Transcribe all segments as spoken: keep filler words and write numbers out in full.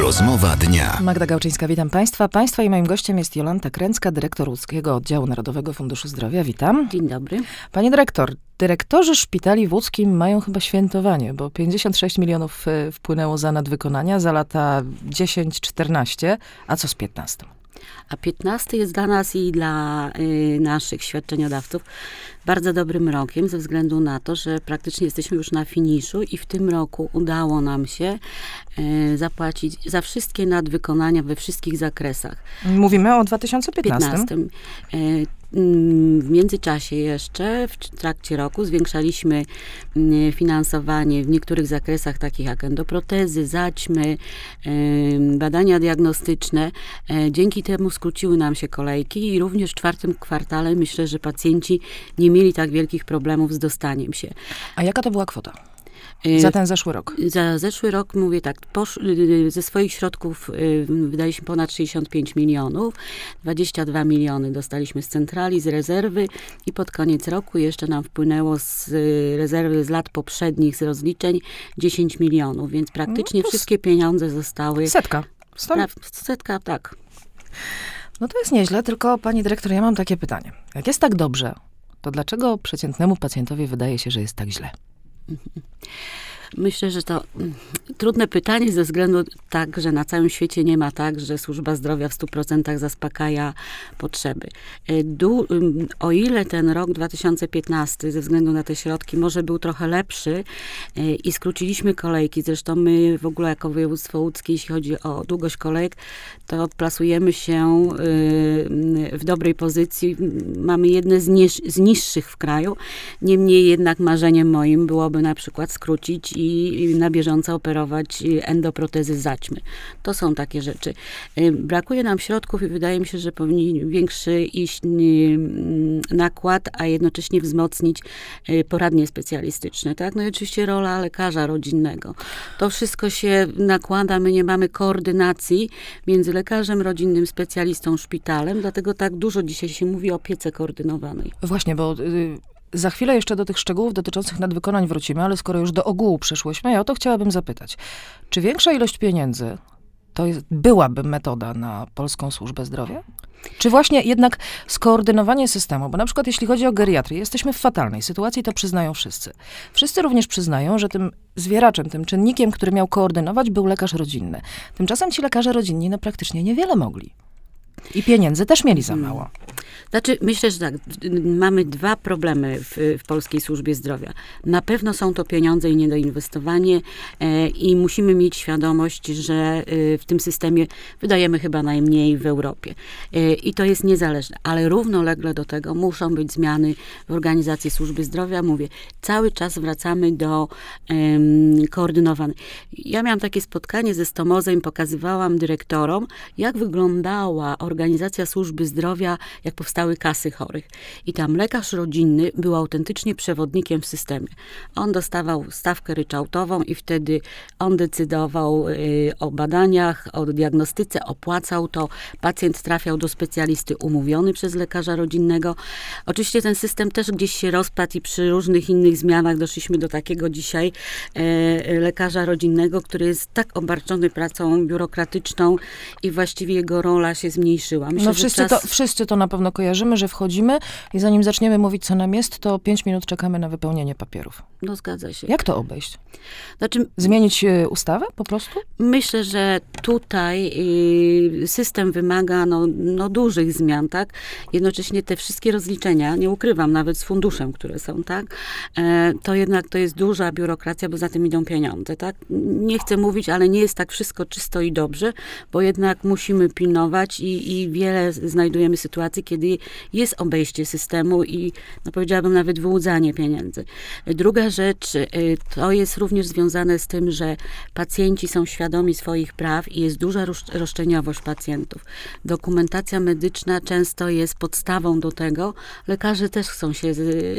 Rozmowa dnia. Magda Gałczyńska, witam Państwa. Państwa i moim gościem jest Jolanta Kręcka, dyrektor łódzkiego oddziału Narodowego Funduszu Zdrowia. Witam. Dzień dobry. Pani dyrektor, dyrektorzy szpitali w Łódzkim mają chyba świętowanie, bo pięćdziesiąt sześć milionów wpłynęło za nadwykonania za lata dziesięć czternaście, a co z piętnastym? A piętnasty jest dla nas i dla y, naszych świadczeniodawców bardzo dobrym rokiem, ze względu na to, że praktycznie jesteśmy już na finiszu i w tym roku udało nam się y, zapłacić za wszystkie nadwykonania we wszystkich zakresach. Mówimy o dwa tysiące piętnastym. piętnastym. Y, W międzyczasie jeszcze, w trakcie roku, zwiększaliśmy finansowanie w niektórych zakresach, takich jak endoprotezy, zaćmy, badania diagnostyczne. Dzięki temu skróciły nam się kolejki i również w czwartym kwartale myślę, że pacjenci nie mieli tak wielkich problemów z dostaniem się. A jaka to była kwota? Za ten zeszły rok? Za zeszły rok, mówię tak, posz, ze swoich środków wydaliśmy ponad sześćdziesiąt pięć milionów, dwadzieścia dwa miliony dostaliśmy z centrali, z rezerwy i pod koniec roku jeszcze nam wpłynęło z rezerwy z lat poprzednich, z rozliczeń dziesięć milionów, więc praktycznie no wszystkie pieniądze zostały... Setka. Spra- setka, tak. No to jest nieźle, tylko pani dyrektor, ja mam takie pytanie. Jak jest tak dobrze, to dlaczego przeciętnemu pacjentowi wydaje się, że jest tak źle? Myślę, że to trudne pytanie ze względu tak, że na całym świecie nie ma tak, że służba zdrowia w stu procentach zaspokaja potrzeby. Du, o ile ten rok dwa tysiące piętnasty ze względu na te środki może był trochę lepszy i skróciliśmy kolejki, zresztą my w ogóle jako województwo łódzkie, jeśli chodzi o długość kolejek, to plasujemy się w dobrej pozycji. Mamy jedne z, niż, z niższych w kraju. Niemniej jednak marzeniem moim byłoby na przykład skrócić i na bieżąco operować endoprotezy zaćmy. To są takie rzeczy. Brakuje nam środków i wydaje mi się, że powinien większy iść nakład, a jednocześnie wzmocnić poradnie specjalistyczne. Tak? No i oczywiście rola lekarza rodzinnego. To wszystko się nakłada, my nie mamy koordynacji między lekarzem rodzinnym, specjalistą, szpitalem, dlatego tak dużo dzisiaj się mówi o opiece koordynowanej. Właśnie, bo... Y- Za chwilę jeszcze do tych szczegółów dotyczących nadwykonań wrócimy, ale skoro już do ogółu przeszłyśmy, ja o to chciałabym zapytać. Czy większa ilość pieniędzy to jest, byłaby metoda na polską służbę zdrowia? Czy właśnie jednak skoordynowanie systemu? Bo na przykład jeśli chodzi o geriatrię, jesteśmy w fatalnej sytuacji, to przyznają wszyscy. Wszyscy również przyznają, że tym zwieraczem, tym czynnikiem, który miał koordynować, był lekarz rodzinny. Tymczasem ci lekarze rodzinni no praktycznie niewiele mogli. I pieniędzy też mieli za mało. Znaczy, myślę, że tak, mamy dwa problemy w, w polskiej służbie zdrowia. Na pewno są to pieniądze i niedoinwestowanie e, i musimy mieć świadomość, że e, w tym systemie wydajemy chyba najmniej w Europie. E, I to jest niezależne, ale równolegle do tego muszą być zmiany w organizacji służby zdrowia. Mówię, cały czas wracamy do e, koordynowanej. Ja miałam takie spotkanie ze Stomozem, pokazywałam dyrektorom, jak wyglądała organizacja służby zdrowia, jak powstały kasy chorych. I tam lekarz rodzinny był autentycznie przewodnikiem w systemie. On dostawał stawkę ryczałtową i wtedy on decydował y, o badaniach, o diagnostyce, opłacał to. Pacjent trafiał do specjalisty umówiony przez lekarza rodzinnego. Oczywiście ten system też gdzieś się rozpadł i przy różnych innych zmianach doszliśmy do takiego dzisiaj y, lekarza rodzinnego, który jest tak obarczony pracą biurokratyczną i właściwie jego rola się zmniejszyła. Myślę, no wszyscy, czas... to, wszyscy to na pewno kojarzymy, że wchodzimy i zanim zaczniemy mówić, co nam jest, to pięć minut czekamy na wypełnienie papierów. No zgadza się. Jak to obejść? Znaczy, Zmienić y, ustawę po prostu? Myślę, że tutaj y, system wymaga no, no dużych zmian, tak? Jednocześnie te wszystkie rozliczenia, nie ukrywam, nawet z funduszem, które są, tak? E, to jednak to jest duża biurokracja, bo za tym idą pieniądze, tak? Nie chcę mówić, ale nie jest tak wszystko czysto i dobrze, bo jednak musimy pilnować i, i wiele znajdujemy sytuacji, kiedy jest obejście systemu i no powiedziałabym nawet wyłudzanie pieniędzy. Druga rzecz, y, to jest również związane z tym, że pacjenci są świadomi swoich praw i jest duża roszczeniowość pacjentów. Dokumentacja medyczna często jest podstawą do tego. Lekarze też chcą się,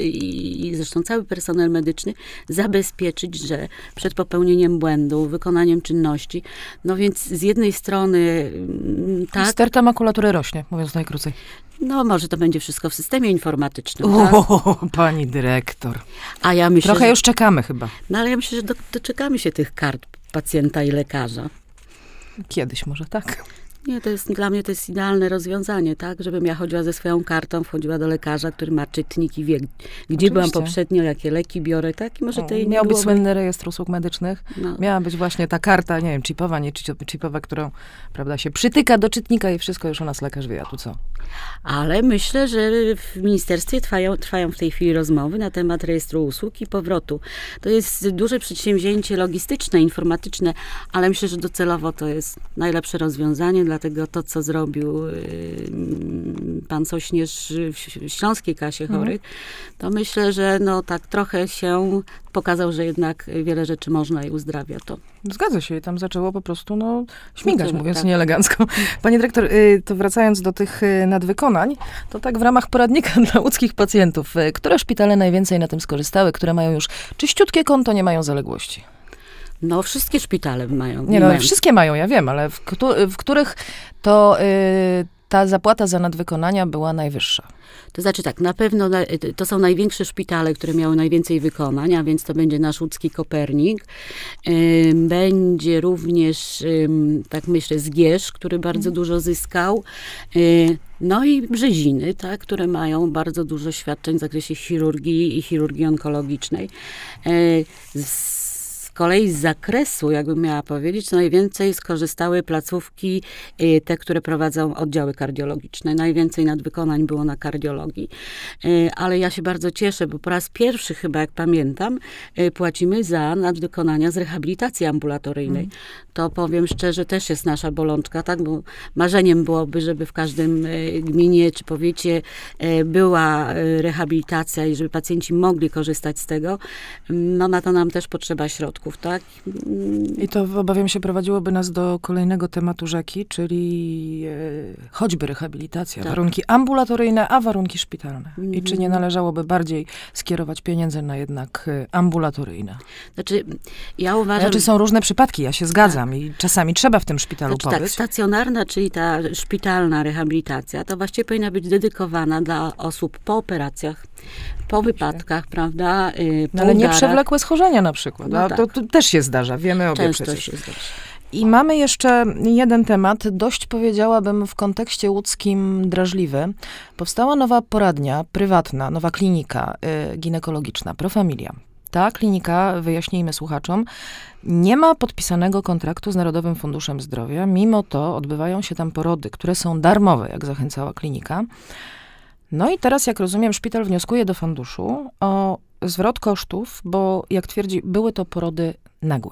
i zresztą cały personel medyczny, zabezpieczyć, że przed popełnieniem błędu, wykonaniem czynności, no więc z jednej strony tak... Sterta makulatury rośnie, mówiąc najkrócej. No może to będzie wszystko w systemie informatycznym. O, tak? Pani dyrektor. A ja myślę, Trochę że, już czekamy chyba. No ale ja myślę, że do, doczekamy się tych kart pacjenta i lekarza. Kiedyś może, tak? Nie, to jest, dla mnie to jest idealne rozwiązanie, tak? Żebym ja chodziła ze swoją kartą, wchodziła do lekarza, który ma czytnik i wie, gdzie Oczywiście. byłam poprzednio, jakie leki biorę, tak? I może tej Miał być byłoby... słynny rejestr usług medycznych. No. Miała być właśnie ta karta, nie wiem, chipowa, nie chipowa, którą, prawda, się przytyka do czytnika i wszystko już u nas lekarz wie, a tu co? Ale myślę, że w ministerstwie trwają, trwają w tej chwili rozmowy na temat rejestru usług i powrotu. To jest duże przedsięwzięcie logistyczne, informatyczne, ale myślę, że docelowo to jest najlepsze rozwiązanie, dlatego to, co zrobił y, pan Sośnierz w Śląskiej Kasie Chorych, to myślę, że no tak trochę się pokazał, że jednak wiele rzeczy można i uzdrawia to. Zgadza się i tam zaczęło po prostu, no, śmigać, Zaczęło, mówiąc tak. nieelegancko. Panie dyrektor, y, to wracając do tych y, nadwykonań, to tak w ramach poradnika dla łódzkich pacjentów, y, które szpitale najwięcej na tym skorzystały, które mają już czyściutkie konto, nie mają zaległości? No wszystkie szpitale mają. Nie no, mają. wszystkie mają, ja wiem, ale w, któ- w których to y, ta zapłata za nadwykonania była najwyższa? To znaczy tak, na pewno na, to są największe szpitale, które miały najwięcej wykonań, a więc to będzie nasz łódzki Kopernik. Ym, Będzie również, ym, tak myślę, Zgierz, który bardzo dużo zyskał. Y, No i Brzeziny, tak, które mają bardzo dużo świadczeń w zakresie chirurgii i chirurgii onkologicznej. Y, z Z kolei z zakresu, jakbym miała powiedzieć, najwięcej skorzystały placówki, y, te, które prowadzą oddziały kardiologiczne. Najwięcej nadwykonań było na kardiologii. Y, Ale ja się bardzo cieszę, bo po raz pierwszy chyba, jak pamiętam, y, płacimy za nadwykonania z rehabilitacji ambulatoryjnej. Mm. To powiem szczerze, też jest nasza bolączka, tak? Bo marzeniem byłoby, żeby w każdym y, gminie czy powiecie y, była y, rehabilitacja i żeby pacjenci mogli korzystać z tego. No na to nam też potrzeba środków. Tak? I to, obawiam się, prowadziłoby nas do kolejnego tematu rzeki, czyli e, choćby rehabilitacja. Tak. Warunki ambulatoryjne, a warunki szpitalne. Mhm. I czy nie należałoby bardziej skierować pieniędzy na jednak e, ambulatoryjne? Znaczy, ja uważam... Znaczy są różne przypadki, ja się zgadzam i czasami trzeba w tym szpitalu Znaczy, tak, pobyć. stacjonarna, czyli ta szpitalna rehabilitacja, to właściwie powinna być dedykowana dla osób po operacjach, po wypadkach, prawda? y, Po No, ale nie udarach. przewlekłe schorzenia na przykład. No a tak. to, to też się zdarza, wiemy obie Często przecież. się zdarza. I mamy jeszcze jeden temat, dość powiedziałabym w kontekście łódzkim drażliwy. Powstała nowa poradnia prywatna, nowa klinika y, ginekologiczna, Profamilia. Ta klinika, wyjaśnijmy słuchaczom, nie ma podpisanego kontraktu z Narodowym Funduszem Zdrowia. Mimo to odbywają się tam porody, które są darmowe, jak zachęcała klinika. No i teraz, jak rozumiem, szpital wnioskuje do funduszu o zwrot kosztów, bo jak twierdzi, były to porody nagłe.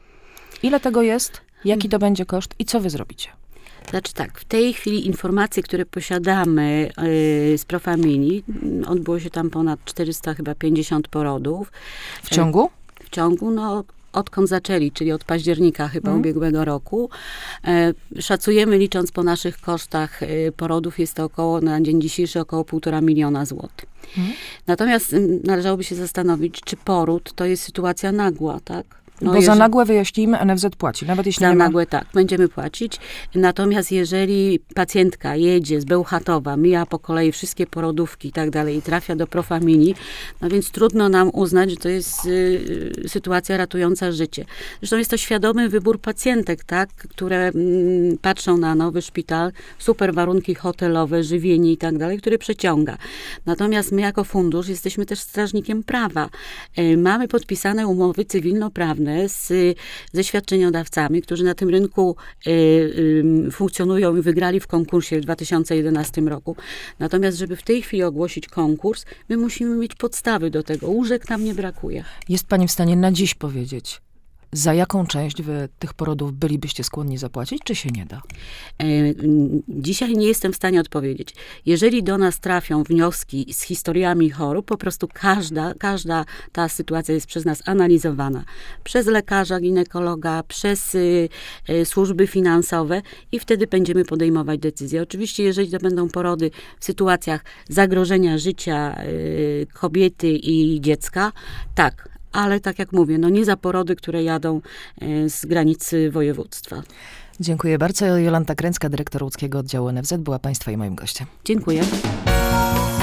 Ile tego jest? Jaki to będzie koszt? I co wy zrobicie? Znaczy tak, w tej chwili informacje, które posiadamy y, z Profamilii, y, odbyło się tam ponad czterysta chyba pięćdziesiąt porodów. W ciągu? W ciągu, no, odkąd zaczęli, czyli od października chyba Mhm. ubiegłego roku. E, szacujemy, licząc po naszych kosztach e, porodów, jest to około, na dzień dzisiejszy około półtora miliona złotych. Mhm. Natomiast m, należałoby się zastanowić, czy poród to jest sytuacja nagła, tak? No, Bo za jeżeli- nagłe, wyjaśnijmy, N F Z płaci, nawet jeśli Za nie ma... nagłe, tak, będziemy płacić. Natomiast jeżeli pacjentka jedzie z Bełchatowa, mija po kolei wszystkie porodówki i tak dalej i trafia do Profamilii, no więc trudno nam uznać, że to jest y, sytuacja ratująca życie. Zresztą jest to świadomy wybór pacjentek, tak, które mm, patrzą na nowy szpital, super warunki hotelowe, żywienie i tak dalej, który przeciąga. Natomiast my jako fundusz jesteśmy też strażnikiem prawa. Y, mamy podpisane umowy cywilnoprawne z, ze świadczeniodawcami, którzy na tym rynku y, y, funkcjonują i wygrali w konkursie w dwa tysiące jedenastym roku. Natomiast, żeby w tej chwili ogłosić konkurs, my musimy mieć podstawy do tego. Łóżek nam nie brakuje. Jest pani w stanie na dziś powiedzieć, za jaką część wy tych porodów bylibyście skłonni zapłacić, czy się nie da? E, Dzisiaj nie jestem w stanie odpowiedzieć. Jeżeli do nas trafią wnioski z historiami chorób, po prostu każda, każda ta sytuacja jest przez nas analizowana. Przez lekarza, ginekologa, przez y, y, służby finansowe i wtedy będziemy podejmować decyzje. Oczywiście, jeżeli to będą porody w sytuacjach zagrożenia życia y, kobiety i dziecka, tak. Ale tak jak mówię, no nie za porody, które jadą y, z granicy województwa. Dziękuję bardzo. Jolanta Kręcka, dyrektor łódzkiego oddziału N F Z, była państwa i moim gościem. Dziękuję.